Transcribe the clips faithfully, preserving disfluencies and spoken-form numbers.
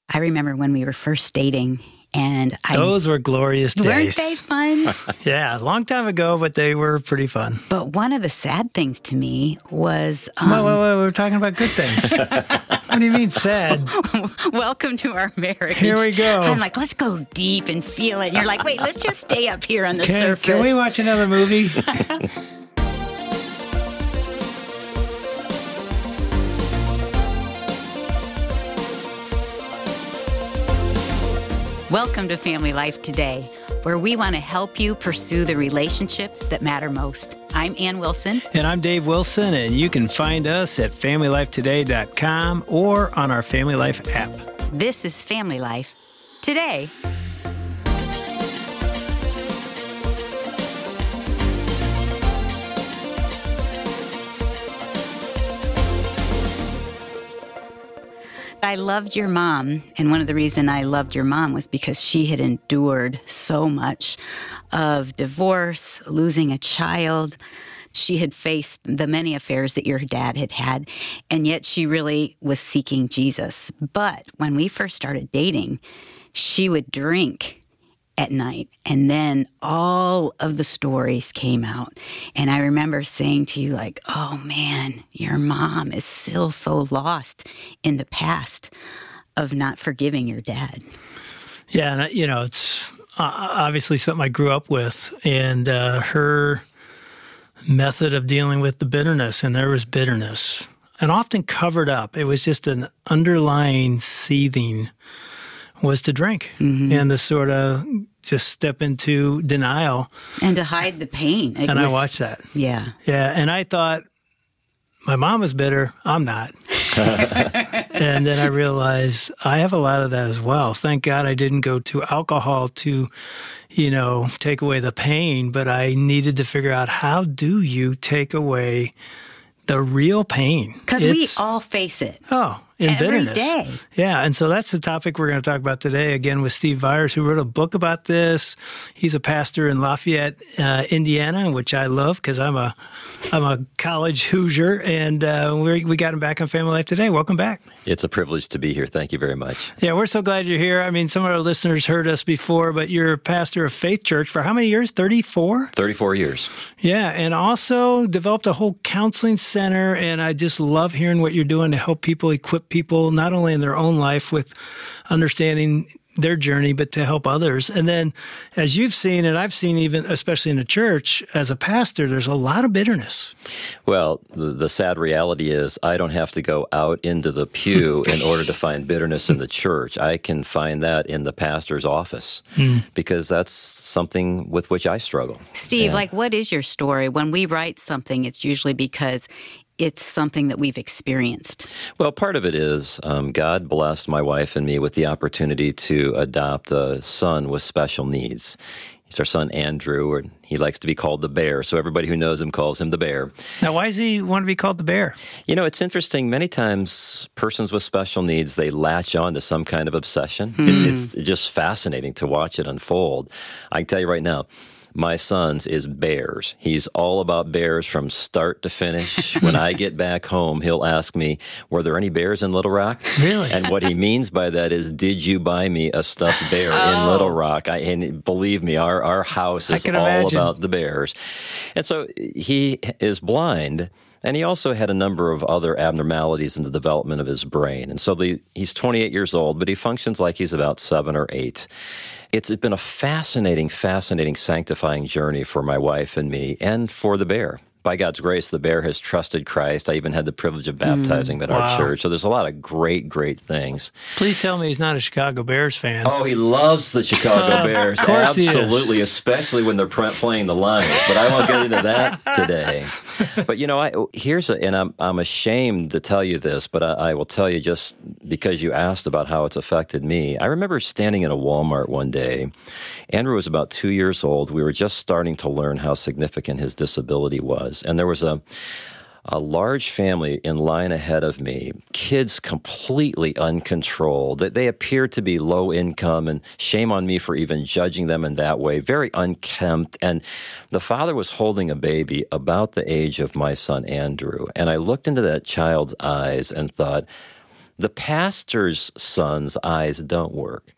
I remember when we were first dating, and I... Those were glorious days. Weren't they fun? Yeah, a long time ago, but they were pretty fun. But one of the sad things to me was... Um, wait, wait, wait, we're talking about good things. What do you mean sad? Welcome to our marriage. Here we go. I'm like, let's go deep and feel it. And you're like, wait, let's just stay up here on the can, surface. Can we watch another movie? Welcome to Family Life Today, where we want to help you pursue the relationships that matter most. I'm Ann Wilson. And I'm Dave Wilson, and you can find us at family life today dot com or on our Family Life app. This is Family Life Today. I loved your mom, and one of the reasons I loved your mom was because she had endured so much of divorce, losing a child. She had faced the many affairs that your dad had had, and yet she really was seeking Jesus. But when we first started dating, she would drink at night, and then all of the stories came out. And I remember saying to you, like, oh man, your mom is still so lost in the past of not forgiving your dad. Yeah, and, you know, it's obviously something I grew up with, and uh, her method of dealing with the bitterness, and there was bitterness, and often covered up. It was just an underlying seething was to drink mm-hmm. and to sort of just step into denial. And to hide the pain. It and was, I watched that. Yeah. Yeah, and I thought, my mom was bitter, I'm not. And then I realized I have a lot of that as well. Thank God I didn't go to alcohol to, you know, take away the pain, but I needed to figure out, how do you take away the real pain? Because we all face it. Oh, in every bitterness. day. Yeah, and so that's the topic we're going to talk about today, again, with Steve Viars, who wrote a book about this. He's a pastor in Lafayette, uh, Indiana, which I love because I'm a I'm a college Hoosier, and uh, we we got him back on Family Life Today. Welcome back. It's a privilege to be here. Thank you very much. Yeah, we're so glad you're here. I mean, some of our listeners heard us before, but you're a pastor of Faith Church for how many years? thirty-four? thirty-four years. Yeah, and also developed a whole counseling center, and I just love hearing what you're doing to help people, equip people, not only in their own life with understanding their journey, but to help others. And then, as you've seen, and I've seen even, especially in the church, as a pastor, there's a lot of bitterness. Well, the, the sad reality is I don't have to go out into the pew in order to find bitterness in the church. I can find that in the pastor's office mm. because that's something with which I struggle. Steve, yeah. like, what is your story? When we write something, it's usually because it's something that we've experienced. Well, part of it is um, God blessed my wife and me with the opportunity to adopt a son with special needs. He's our son, Andrew, or he likes to be called the Bear, so everybody who knows him calls him the Bear. Now, why does he want to be called the Bear? You know, it's interesting. Many times, persons with special needs, they latch on to some kind of obsession. Mm. It's, it's just fascinating to watch it unfold. I can tell you right now, my son's is bears. He's all about bears from start to finish. When I get back home, he'll ask me, were there any bears in Little Rock? Really? And what he means by that is, did you buy me a stuffed bear oh. in Little Rock? I, and believe me, our, our house is all imagine. about the bears. And so he is blind. And he also had a number of other abnormalities in the development of his brain. And so the, he's twenty-eight years old, but he functions like he's about seven or eight. It's been a fascinating, fascinating, sanctifying journey for my wife and me, and for the Bear. By God's grace, the Bear has trusted Christ. I even had the privilege of baptizing mm, him at wow. our church. So there's a lot of great, great things. Please tell me he's not a Chicago Bears fan. Oh, he loves the Chicago Bears. Of course Absolutely, he is. Especially when they're playing the Lions. But I won't get into that today. But, you know, I, here's a, and I'm, I'm ashamed to tell you this, but I, I will tell you just because you asked about how it's affected me. I remember standing in a Walmart one day. Andrew was about two years old. We were just starting to learn how significant his disability was. And there was a a large family in line ahead of me, kids completely uncontrolled. They appeared to be low income, and shame on me for even judging them in that way, very unkempt. And the father was holding a baby about the age of my son, Andrew. And I looked into that child's eyes and thought, The pastor's son's eyes don't work.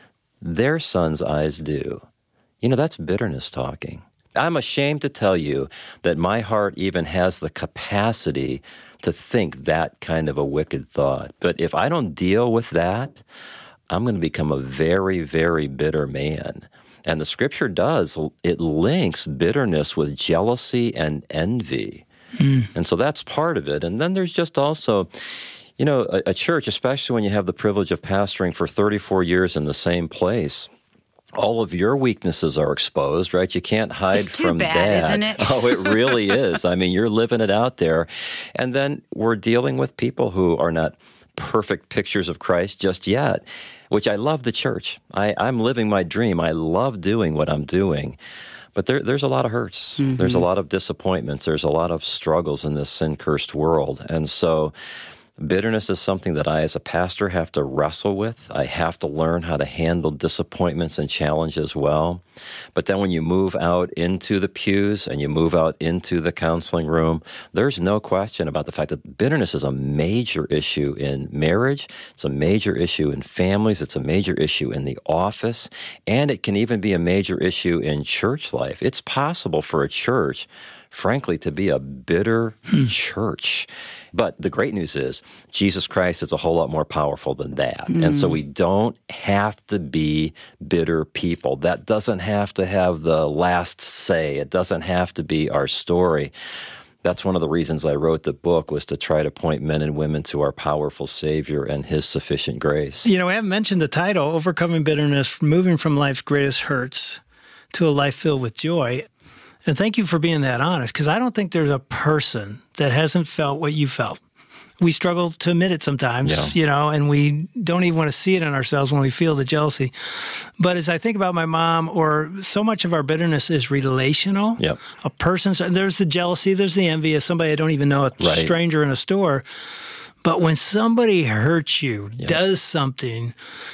Their son's eyes do. You know, that's bitterness talking. I'm ashamed to tell you that my heart even has the capacity to think that kind of a wicked thought. But if I don't deal with that, I'm going to become a very, very bitter man. And the Scripture does, it links bitterness with jealousy and envy. Mm. And so that's part of it. And then there's just also, you know, a, a church, especially when you have the privilege of pastoring for thirty-four years in the same place, all of your weaknesses are exposed, right? You can't hide it's too from bad, that. Isn't it? Oh, it really is. I mean, you're living it out there. And then we're dealing with people who are not perfect pictures of Christ just yet, which I love the church. I, I'm living my dream. I love doing what I'm doing. But there, there's a lot of hurts. Mm-hmm. There's a lot of disappointments. There's a lot of struggles in this sin-cursed world. And so bitterness is something that I, as a pastor, have to wrestle with. I have to learn how to handle disappointments and challenges well. But then when you move out into the pews and you move out into the counseling room, there's no question about the fact that bitterness is a major issue in marriage. It's a major issue in families. It's a major issue in the office. And it can even be a major issue in church life. It's possible for a church, frankly, to be a bitter hmm. church. But the great news is Jesus Christ is a whole lot more powerful than that. Mm. And so we don't have to be bitter people. That doesn't have to have the last say. It doesn't have to be our story. That's one of the reasons I wrote the book, was to try to point men and women to our powerful Savior and His sufficient grace. You know, I haven't mentioned the title, Overcoming Bitterness, Moving from Life's Greatest Hurts to a Life Filled with Joy. And thank you for being that honest, because I don't think there's a person that hasn't felt what you felt. We struggle to admit it sometimes, yeah. you know, and we don't even want to see it in ourselves when we feel the jealousy. But as I think about my mom, or so much of our bitterness is relational. Yep. A person's, there's the jealousy, there's the envy of somebody I don't even know, a right. stranger in a store. But when somebody hurts you, yep. does something,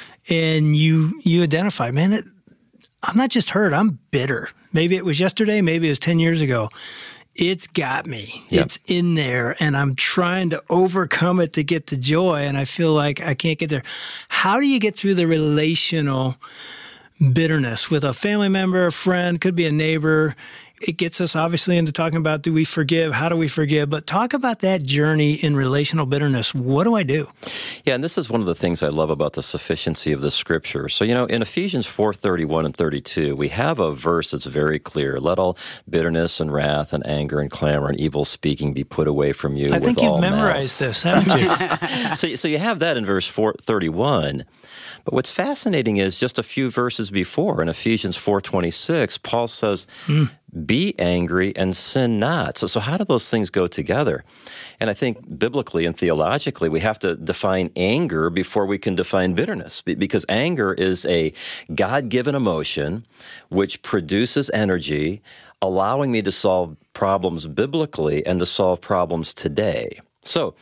and you you identify, man, it, I'm not just hurt, I'm bitter. Maybe it was yesterday, maybe it was ten years ago. It's got me. Yep. It's in there, and I'm trying to overcome it to get to joy, and I feel like I can't get there. How do you get through the relational bitterness with a family member, a friend, could be a neighbor? It gets us obviously into talking about, do we forgive? How do we forgive? But talk about that journey in relational bitterness. What do I do? Yeah, and this is one of the things I love about the sufficiency of the Scripture. So, you know, in Ephesians four thirty-one and thirty-two, we have a verse that's very clear. Let all bitterness and wrath and anger and clamor and evil speaking be put away from you. I think with you've all memorized malice. this, haven't you? so, so you have that in verse four thirty-one. But what's fascinating is just a few verses before, in Ephesians four twenty-six, Paul says, mm. be angry and sin not. So, so how do those things go together? And I think biblically and theologically, we have to define anger before we can define bitterness, because anger is a God-given emotion which produces energy, allowing me to solve problems biblically and to solve problems today. So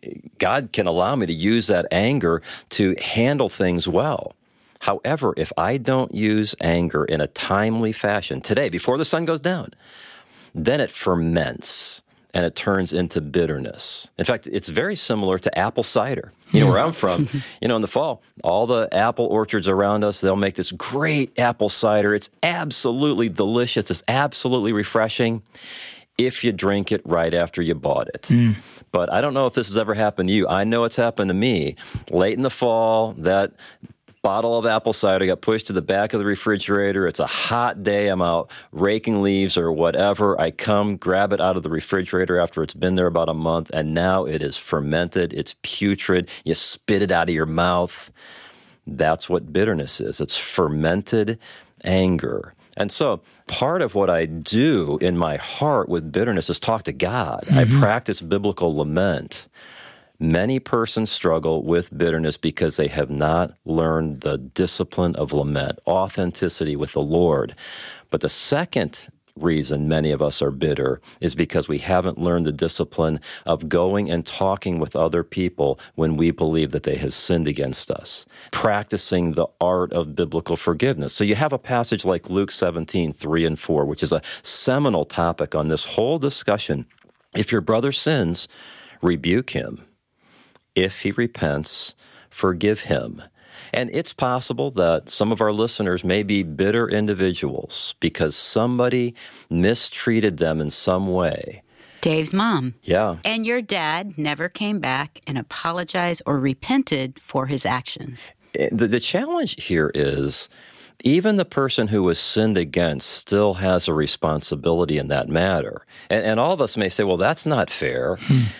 God can allow me to use that anger to handle things well. However, if I don't use anger in a timely fashion today, before the sun goes down, then it ferments and it turns into bitterness. In fact, it's very similar to apple cider. You know, where I'm from, you know, in the fall, all the apple orchards around us, they'll make this great apple cider. It's absolutely delicious. It's absolutely refreshing if you drink it right after you bought it. Mm. But I don't know if this has ever happened to you. I know it's happened to me. Late in the fall, that bottle of apple cider got pushed to the back of the refrigerator. It's a hot day. I'm out raking leaves or whatever. I come, grab it out of the refrigerator after it's been there about a month, and now it is fermented. It's putrid. You spit it out of your mouth. That's what bitterness is. It's fermented anger. And so part of what I do in my heart with bitterness is talk to God. Mm-hmm. I practice biblical lament. Many persons struggle with bitterness because they have not learned the discipline of lament, authenticity with the Lord. But the second reason many of us are bitter is because we haven't learned the discipline of going and talking with other people when we believe that they have sinned against us, practicing the art of biblical forgiveness. So you have a passage like Luke seventeen, three and four, which is a seminal topic on this whole discussion. If your brother sins, rebuke him. If he repents, forgive him. And it's possible that some of our listeners may be bitter individuals because somebody mistreated them in some way. Dave's mom. Yeah. And your dad never came back and apologized or repented for his actions. The, the challenge here is even the person who was sinned against still has a responsibility in that matter. And, and all of us may say, well, that's not fair.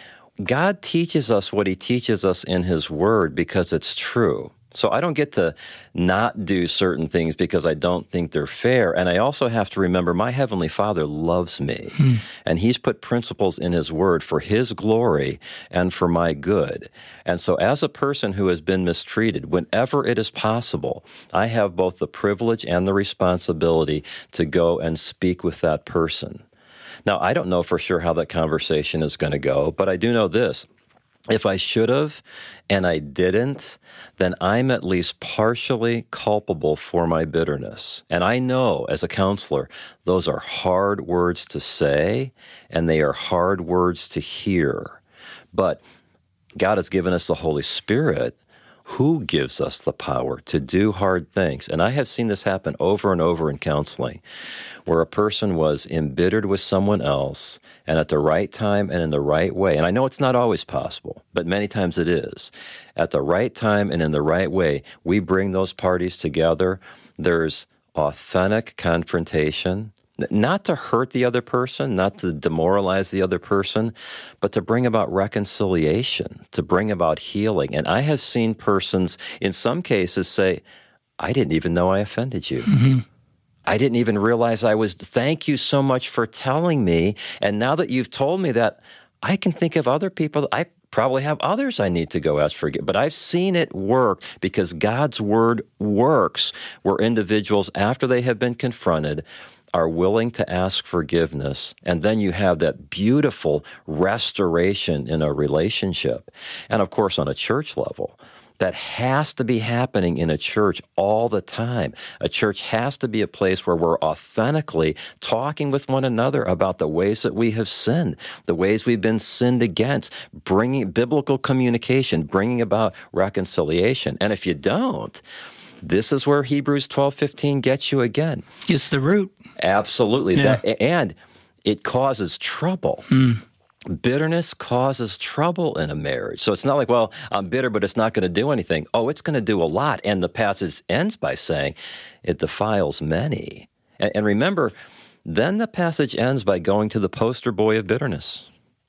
God teaches us what he teaches us in his word because it's true. So I don't get to not do certain things because I don't think they're fair. And I also have to remember my Heavenly Father loves me. Hmm. And he's put principles in his word for his glory and for my good. And so as a person who has been mistreated, whenever it is possible, I have both the privilege and the responsibility to go and speak with that person. Now, I don't know for sure how that conversation is going to go, but I do know this. If I should have and I didn't, then I'm at least partially culpable for my bitterness. And I know as a counselor, those are hard words to say, and they are hard words to hear. But God has given us the Holy Spirit, who gives us the power to do hard things. And I have seen this happen over and over in counseling, where a person was embittered with someone else, and at the right time and in the right way, and I know it's not always possible, but many times it is, at the right time and in the right way, we bring those parties together. There's authentic confrontation, not to hurt the other person, not to demoralize the other person, but to bring about reconciliation, to bring about healing. And I have seen persons, in some cases, say, I didn't even know I offended you. Mm-hmm. I didn't even realize I was, thank you so much for telling me. And now that you've told me that, I can think of other people, I probably have others I need to go ask for. But I've seen it work because God's word works, where individuals, after they have been confronted, are willing to ask forgiveness, and then you have that beautiful restoration in a relationship. And of course, on a church level, that has to be happening in a church all the time. A church has to be a place where we're authentically talking with one another about the ways that we have sinned, the ways we've been sinned against, bringing biblical communication, bringing about reconciliation. And if you don't, this is where Hebrews twelve fifteen gets you again. It's the root. Absolutely. Yeah. That, and it causes trouble. Mm. Bitterness causes trouble in a marriage. So it's not like, well, I'm bitter, but it's not going to do anything. Oh, it's going to do a lot. And the passage ends by saying it defiles many. And, and remember, then the passage ends by going to the poster boy of bitterness,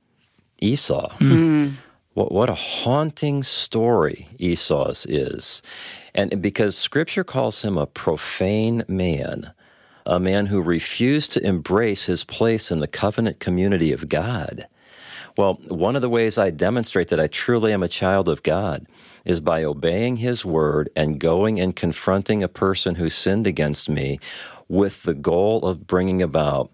Esau. Mm. What, what a haunting story Esau's is. And because Scripture calls him a profane man, a man who refused to embrace his place in the covenant community of God. Well, one of the ways I demonstrate that I truly am a child of God is by obeying his word and going and confronting a person who sinned against me with the goal of bringing about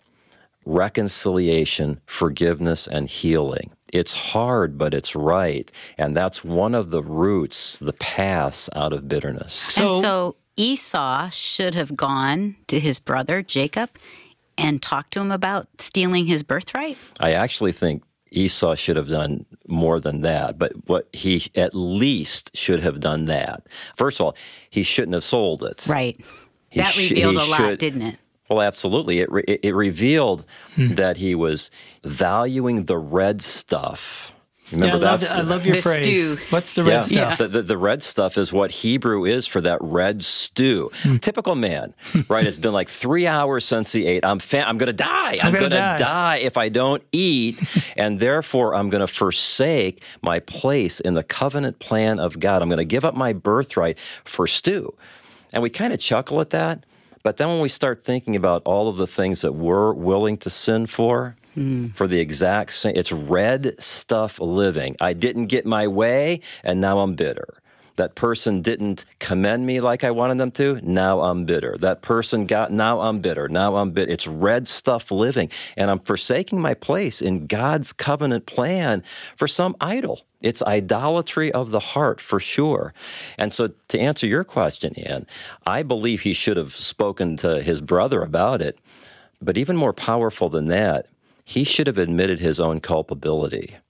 reconciliation, forgiveness, and healing. It's hard, but it's right. And that's one of the roots, the paths out of bitterness. So, and so Esau should have gone to his brother, Jacob, and talked to him about stealing his birthright? I actually think Esau should have done more than that, but what he at least should have done that. First of all, he shouldn't have sold it. Right. He that sh- revealed a lot, should, didn't it? Well, absolutely. It, re- it revealed hmm. that he was valuing the red stuff. Remember yeah, I love, the, I love your the phrase. Stew. What's the red yeah, stuff? The, the, the red stuff is what Hebrew is for that red stew. Hmm. Typical man, right? It's been like three hours since he ate. I'm fa- I'm going to die. I'm, I'm going to die. die if I don't eat, and therefore I'm going to forsake my place in the covenant plan of God. I'm going to give up my birthright for stew. And we kind of chuckle at that. But then when we start thinking about all of the things that we're willing to sin for, mm. for the exact same, it's red stuff living. I didn't get my way, and now I'm bitter. That person didn't commend me like I wanted them to, now I'm bitter. That person got, now I'm bitter, now I'm bitter. It's red stuff living, and I'm forsaking my place in God's covenant plan for some idol. It's idolatry of the heart, for sure. And so to answer your question, Ann, I believe he should have spoken to his brother about it. But even more powerful than that, he should have admitted his own culpability.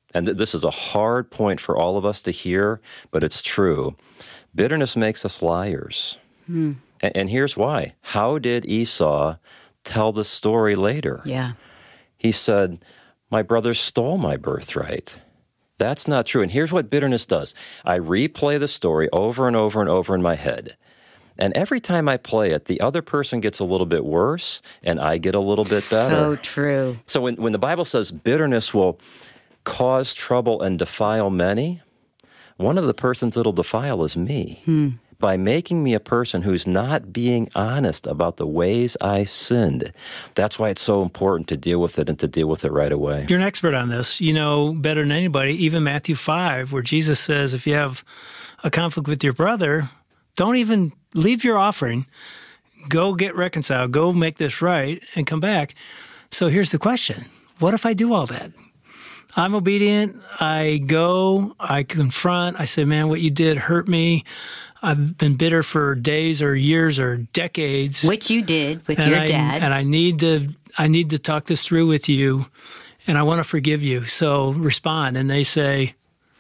and th- this is a hard point for all of us to hear, but it's true. Bitterness makes us liars. Hmm. And, and here's why. How did Esau tell the story later? Yeah. He said, my brother stole my birthright. That's not true. And here's what bitterness does. I replay the story over and over and over in my head. And every time I play it, the other person gets a little bit worse, and I get a little bit better. So true. So when, when the Bible says bitterness will cause trouble and defile many, one of the persons it'll defile is me. Hmm. By making me a person who's not being honest about the ways I sinned. That's why it's so important to deal with it and to deal with it right away. You're an expert on this. You know better than anybody, even Matthew five, where Jesus says if you have a conflict with your brother, don't even leave your offering. Go get reconciled. Go make this right and come back. So here's the question. What if I do all that? I'm obedient. I go. I confront. I say, man, what you did hurt me. I've been bitter for days or years or decades. Which you did with and your I, dad. And I need to I need to talk this through with you, and I want to forgive you. So respond. And they say,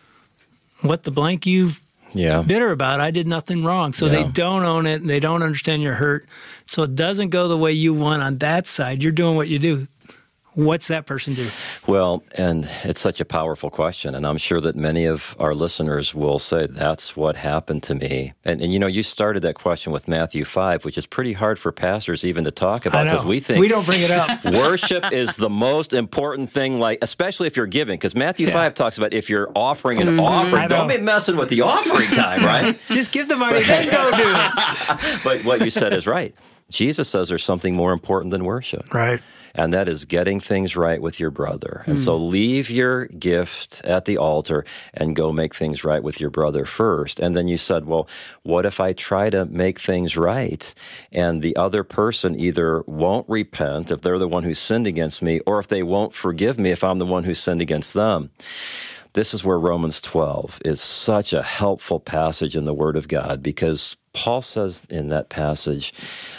what the blank you yeah. bitter about? I did nothing wrong. So yeah. they don't own it, and they don't understand your hurt. So it doesn't go the way you want on that side. You're doing what you do. What's that person do? Well, and it's such a powerful question, and I'm sure that many of our listeners will say, that's what happened to me. And, and you know, you started that question with Matthew five, which is pretty hard for pastors even to talk about, because we think we don't bring it up. Worship is the most important thing, like especially if you're giving, because Matthew yeah. five talks about if you're offering an mm-hmm. offering, don't be messing with the offering time, right? Just give the money, then go do it. But what you said is right. Jesus says there's something more important than worship. Right. And that is getting things right with your brother. And mm. so leave your gift at the altar and go make things right with your brother first. And then you said, well, what if I try to make things right and the other person either won't repent if they're the one who sinned against me, or if they won't forgive me if I'm the one who sinned against them? This is where Romans twelve is such a helpful passage in the Word of God, because Paul says in that passage,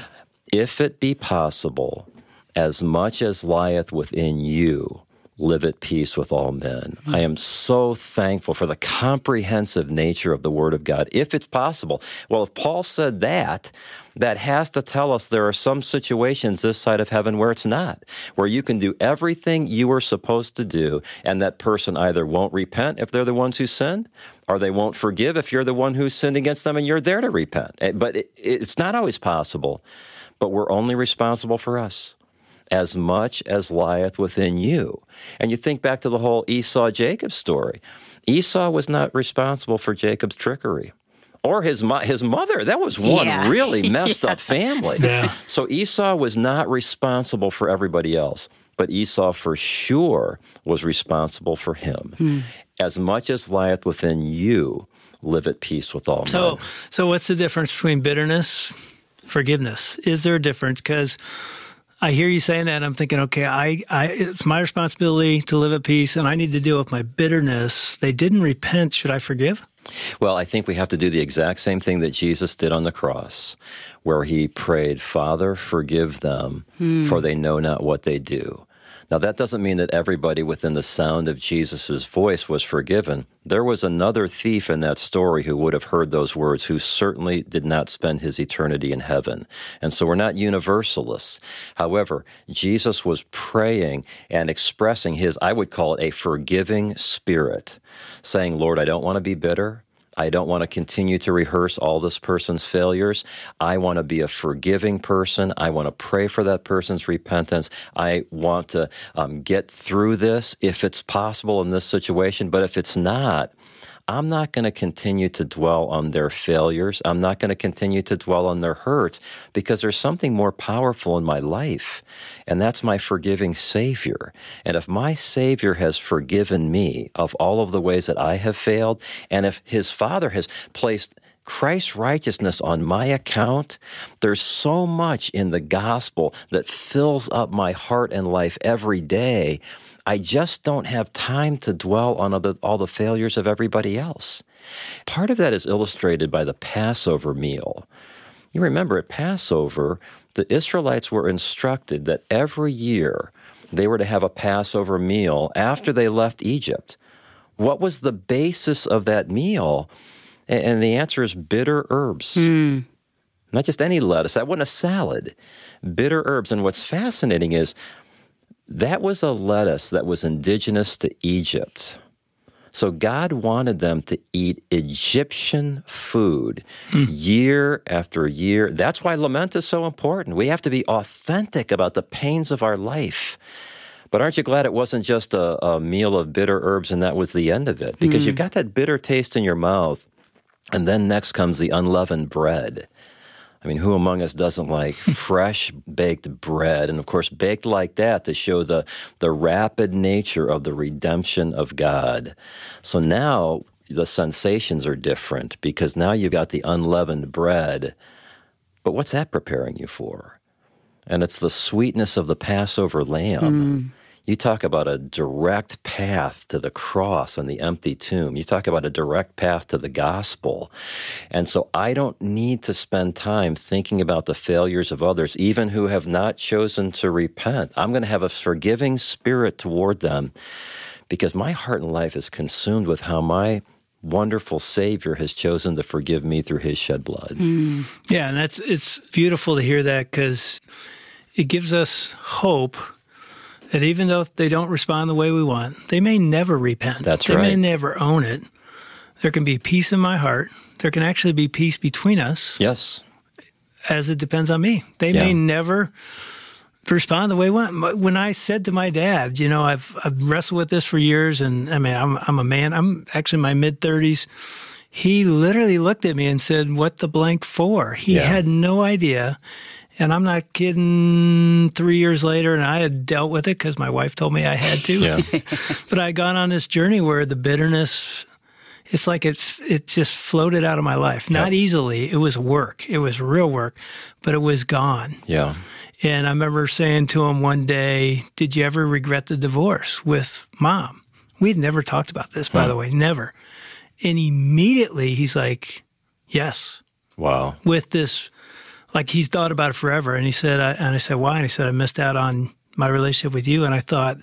if it be possible, as much as lieth within you, live at peace with all men. Mm-hmm. I am so thankful for the comprehensive nature of the Word of God, if it's possible. Well, if Paul said that, that has to tell us there are some situations this side of heaven where it's not, where you can do everything you were supposed to do, and that person either won't repent if they're the ones who sinned, or they won't forgive if you're the one who sinned against them and you're there to repent. But it, it's not always possible, but we're only responsible for us. As much as lieth within you. And you think back to the whole Esau-Jacob story. Esau was not responsible for Jacob's trickery. Or his mo- his mother. That was one yeah. really messed yeah. up family. Yeah. So Esau was not responsible for everybody else. But Esau for sure was responsible for him. Hmm. As much as lieth within you, live at peace with all so, men. So what's the difference between bitterness, forgiveness? Is there a difference? Because I hear you saying that, and I'm thinking, okay, I, I, it's my responsibility to live at peace, and I need to deal with my bitterness. They didn't repent. Should I forgive? Well, I think we have to do the exact same thing that Jesus did on the cross, where he prayed, Father, forgive them, hmm. for they know not what they do. Now, that doesn't mean that everybody within the sound of Jesus' voice was forgiven. There was another thief in that story who would have heard those words, who certainly did not spend his eternity in heaven. And so we're not universalists. However, Jesus was praying and expressing his, I would call it a forgiving spirit, saying, Lord, I don't want to be bitter. I don't want to continue to rehearse all this person's failures. I want to be a forgiving person. I want to pray for that person's repentance. I want to um, get through this if it's possible in this situation. But if it's not, I'm not going to continue to dwell on their failures. I'm not going to continue to dwell on their hurts, because there's something more powerful in my life, and that's my forgiving Savior. And if my Savior has forgiven me of all of the ways that I have failed, and if his Father has placed Christ's righteousness on my account, there's so much in the gospel that fills up my heart and life every day. I just don't have time to dwell on other, all the failures of everybody else. Part of that is illustrated by the Passover meal. You remember at Passover, the Israelites were instructed that every year they were to have a Passover meal after they left Egypt. What was the basis of that meal? And the answer is bitter herbs. Mm. Not just any lettuce. That wasn't a salad. Bitter herbs. And what's fascinating is that was a lettuce that was indigenous to Egypt. So God wanted them to eat Egyptian food mm. year after year. That's why lament is so important. We have to be authentic about the pains of our life. But aren't you glad it wasn't just a, a meal of bitter herbs and that was the end of it? Because mm. you've got that bitter taste in your mouth, and then next comes the unleavened bread. I mean, who among us doesn't like fresh baked bread? And of course, baked like that to show the, the rapid nature of the redemption of God. So now the sensations are different because now you've got the unleavened bread. But what's that preparing you for? And it's the sweetness of the Passover lamb. Mm. You talk about a direct path to the cross and the empty tomb. You talk about a direct path to the gospel. And so I don't need to spend time thinking about the failures of others, even who have not chosen to repent. I'm going to have a forgiving spirit toward them because my heart and life is consumed with how my wonderful Savior has chosen to forgive me through his shed blood. Mm. Yeah, and that's it's beautiful to hear that because it gives us hope that even though they don't respond the way we want, they may never repent. That's they right. They may never own it. There can be peace in my heart. There can actually be peace between us. Yes. As it depends on me. They yeah. may never respond the way we want. When I said to my dad, you know, I've I've wrestled with this for years, and I mean, I'm I'm a man. I'm actually in my mid-thirties. He literally looked at me and said, "What the blank for?" He yeah. had no idea. And I'm not kidding, three years later, and I had dealt with it because my wife told me I had to. Yeah. But I gone on this journey where the bitterness, it's like it it just floated out of my life. Not yep. easily. It was work. It was real work, but it was gone. Yeah. And I remember saying to him one day, did you ever regret the divorce with Mom? We'd never talked about this, by huh. the way, never. And immediately he's like, yes. Wow. With this... Like he's thought about it forever. And he said, I, and I said, why? And he said, I missed out on my relationship with you. And I thought,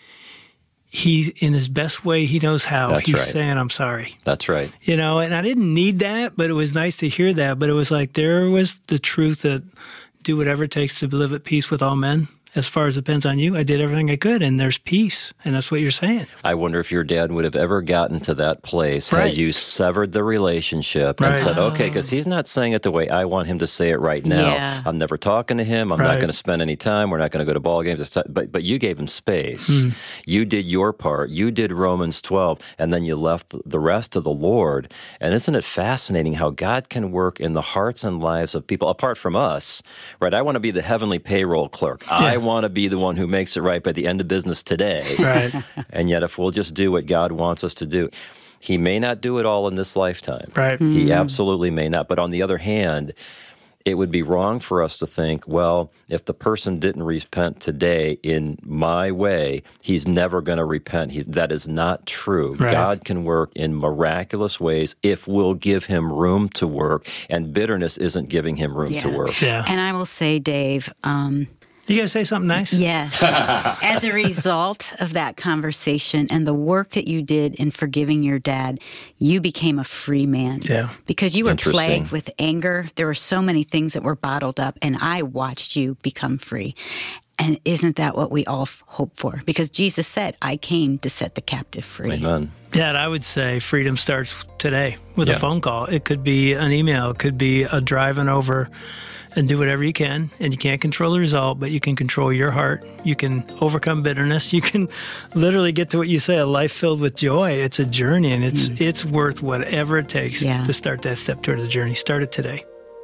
he, in his best way, he knows how. That's he's right. saying, I'm sorry. That's right. You know, and I didn't need that, but it was nice to hear that. But it was like, there was the truth that do whatever it takes to live at peace with all men. As far as it depends on you, I did everything I could, and there's peace, and that's what you're saying. I wonder if your dad would have ever gotten to that place right. had you severed the relationship and right. said, okay, because he's not saying it the way I want him to say it right now. Yeah. I'm never talking to him. I'm right. not going to spend any time. We're not going to go to ball games. But, but you gave him space. Mm. You did your part. You did Romans twelve, and then you left the rest to the Lord. And isn't it fascinating how God can work in the hearts and lives of people apart from us? Right? I want to be the heavenly payroll clerk. Yeah. I want to be the one who makes it right by the end of business today. Right. And yet if we'll just do what God wants us to do, he may not do it all in this lifetime. Right. Mm. He absolutely may not. But on the other hand, it would be wrong for us to think, well, if the person didn't repent today in my way, he's never going to repent. He, that is not true. Right. God can work in miraculous ways if we'll give him room to work, and bitterness isn't giving him room yeah. to work. Yeah. And I will say, Dave, um, you going to say something nice? yes. As a result of that conversation and the work that you did in forgiving your dad, you became a free man. Yeah. Because you were Interesting. plagued with anger. There were so many things that were bottled up, and I watched you become free. And isn't that what we all f- hope for? Because Jesus said, I came to set the captive free. Amen. Yeah, and I would say freedom starts today with Yeah. a phone call. It could be an email. It could be a driving over and do whatever you can. And you can't control the result, but you can control your heart. You can overcome bitterness. You can literally get to what you say, a life filled with joy. It's a journey, and it's mm. it's worth whatever it takes yeah. to start that step toward the journey. Start it today.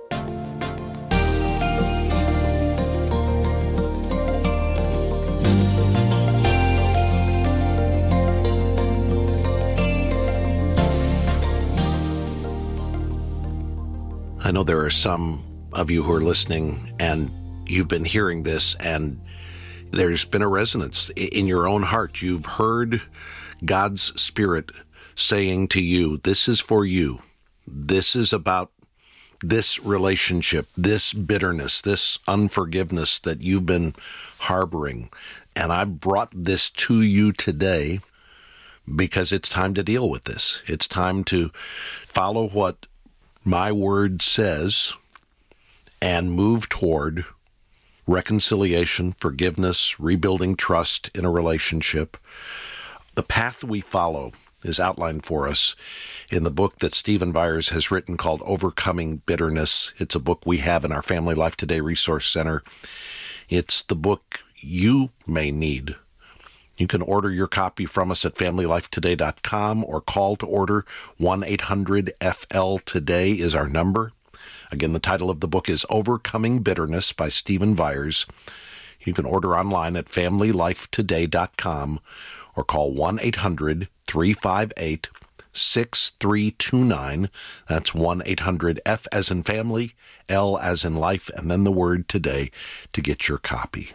I know there are some of you who are listening and you've been hearing this and there's been a resonance in your own heart. You've heard God's Spirit saying to you, this is for you. This is about this relationship, this bitterness, this unforgiveness that you've been harboring. And I brought this to you today because it's time to deal with this. It's time to follow what my word says and move toward reconciliation, forgiveness, rebuilding trust in a relationship. The path we follow is outlined for us in the book that Stephen Byers has written called Overcoming Bitterness. It's a book we have in our Family Life Today Resource Center. It's the book you may need. You can order your copy from us at family life today dot com or call to order. one eight hundred F L today is our number. Again, the title of the book is Overcoming Bitterness by Stephen Byers. You can order online at family life today dot com or call one eight hundred three five eight six three two nine. That's one eight hundred F as in family, L as in life, and then the word today to get your copy.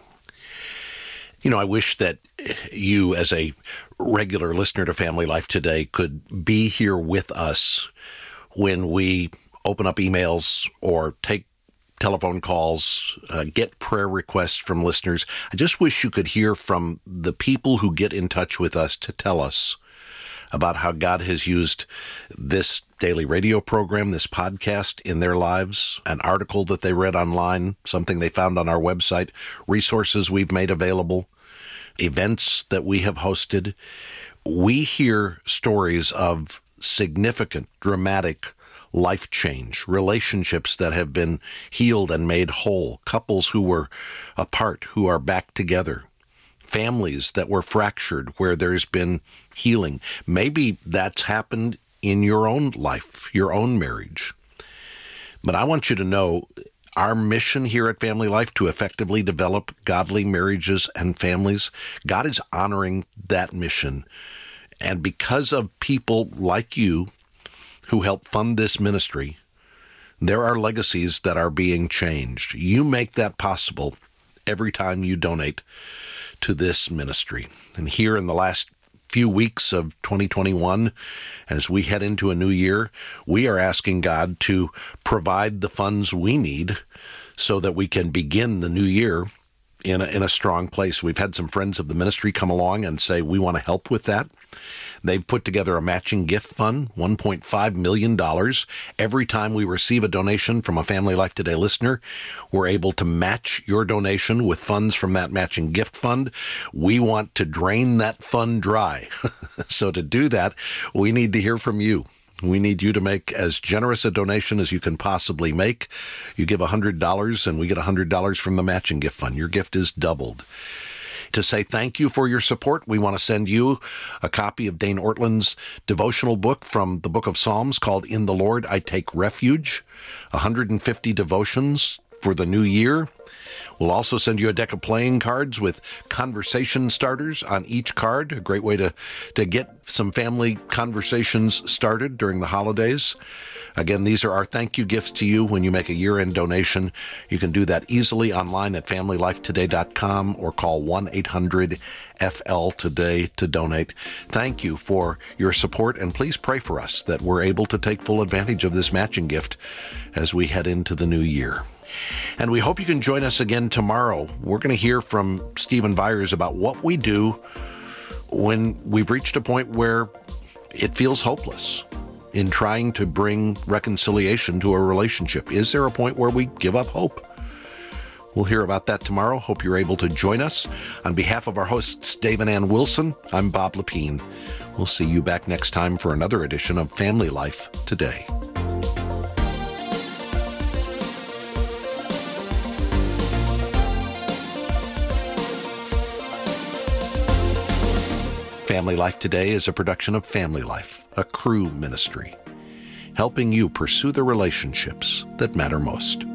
You know, I wish that you, as a regular listener to Family Life Today, could be here with us when we open up emails or take telephone calls, uh, get prayer requests from listeners. I just wish you could hear from the people who get in touch with us to tell us about how God has used this daily radio program, this podcast in their lives, an article that they read online, something they found on our website, resources we've made available, events that we have hosted. We hear stories of significant, dramatic life change, relationships that have been healed and made whole, couples who were apart who are back together, families that were fractured where there's been healing. Maybe that's happened in your own life, your own marriage. But I want you to know our mission here at Family Life to effectively develop godly marriages and families, God is honoring that mission. And because of people like you who help fund this ministry, there are legacies that are being changed. You make that possible every time you donate to this ministry. And here in the last few weeks of twenty twenty-one, as we head into a new year, we are asking God to provide the funds we need so that we can begin the new year in a, in a strong place. We've had some friends of the ministry come along and say, we want to help with that. They've put together a matching gift fund, one point five million dollars. Every time we receive a donation from a Family Life Today listener, we're able to match your donation with funds from that matching gift fund. We want to drain that fund dry. So to do that, we need to hear from you. We need you to make as generous a donation as you can possibly make. You give one hundred dollars and we get one hundred dollars from the matching gift fund. Your gift is doubled. To say thank you for your support, we want to send you a copy of Dane Ortland's devotional book from the book of Psalms called In the Lord I Take Refuge, one hundred fifty devotions for the new year. We'll also send you a deck of playing cards with conversation starters on each card, a great way to, to get some family conversations started during the holidays. Again, these are our thank you gifts to you when you make a year-end donation. You can do that easily online at family life today dot com or call one eight hundred F L today to donate. Thank you for your support, and please pray for us that we're able to take full advantage of this matching gift as we head into the new year. And we hope you can join us again tomorrow. We're going to hear from Stephen Byers about what we do when we've reached a point where it feels hopeless in trying to bring reconciliation to a relationship. Is there a point where we give up hope? We'll hear about that tomorrow. Hope you're able to join us. On behalf of our hosts, Dave and Ann Wilson, I'm Bob Lepine. We'll see you back next time for another edition of Family Life Today. Family Life Today is a production of Family Life, a Cru ministry, helping you pursue the relationships that matter most.